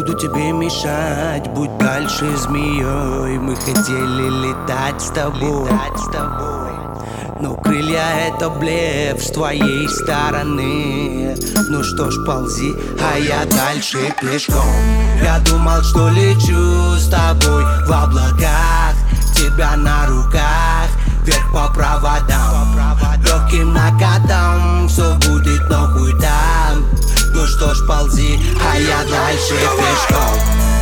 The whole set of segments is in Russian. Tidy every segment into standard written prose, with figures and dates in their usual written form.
буду тебе мешать, будь дальше змеей. Мы хотели летать с тобой, но крылья это блеф с твоей стороны. Ну что ж, ползи, а я дальше пешком. Я думал, что лечу с тобой в облаках, тебя на руках, вверх по проводам, легким накатом, все будет нахуй там. Ну что ж, ползи, а я дальше пешком.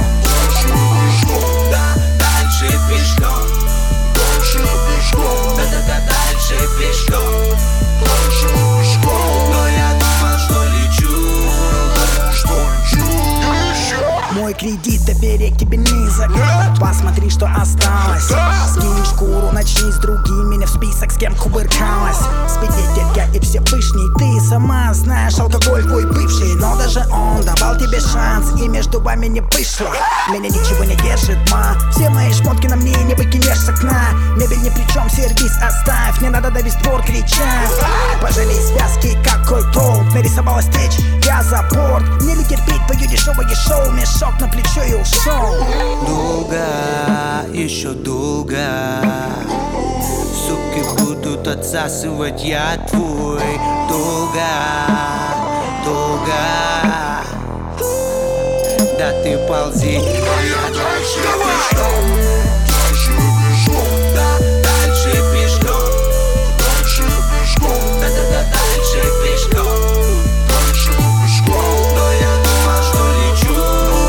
Да, дальше пешком. Да-да-да, дальше пешком. Но я думал, что лечу. Мой кредит, доверие к тебе низок. Посмотри, что осталось. Скинь шкуру, начни с другими, не в список, с кем кувыркалась. Спиди, детка, и Всевышний. Ты сама знаешь, алкоголь твой бывший, но даже он давал тебе шанс, и между вами не вышло. Меня ничего не держит, ма. Все мои шмотки на мне, не выкинешь с окна. Мебель ни при чем, сервис оставь. Не надо давить двор кричать. Пожалей связки, какой толк. Нарисовалась течь, я за борт. Мне ли терпеть твое дешевое шоу? Мешок на плечо и ушел. Долго, еще долго суки будут отсасывать, я твой. Долго, долго. Да ты ползи, а я дальше пешком. Да, дальше пешком. Да-да-да, дальше пешком. Но я думал, что лечу.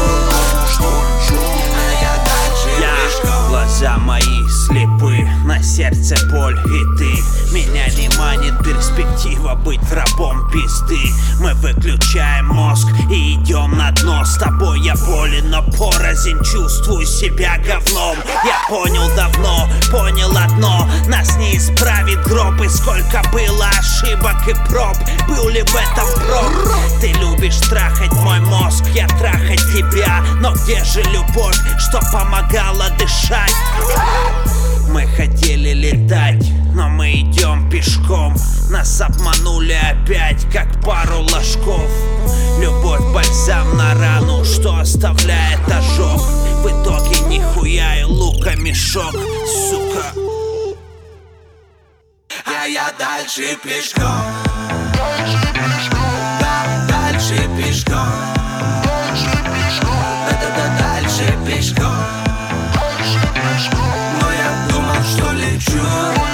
А я дальше пешком. Глаза мои слепы, на сердце боль, и ты. Меня не манит перспектива быть рабом пизды. Мы выключаем мозг и идем на дно. С тобой я болен, но порознь чувствую себя говном. Я понял давно, понял одно: нас не исправит гроб. И сколько было ошибок и проб, был ли в этом проб? Ты любишь трахать мой мозг, я трахать тебя. Но где же любовь, что помогала дышать? Мы хотели летать, но мы идем пешком. Нас обманули опять, как пару ложков. Любовь бальзам на рану, что оставляет ожог. В итоге нихуя и лука мешок, сука. А я дальше пешком. Да, дальше пешком. Да-да-да, дальше пешком. Но я думал, что лечу.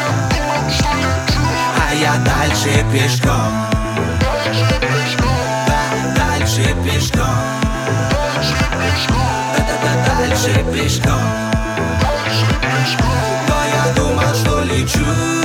А я дальше пешком. Да, дальше пешком. Да-да-да, дальше пешком. Но я думал, что лечу.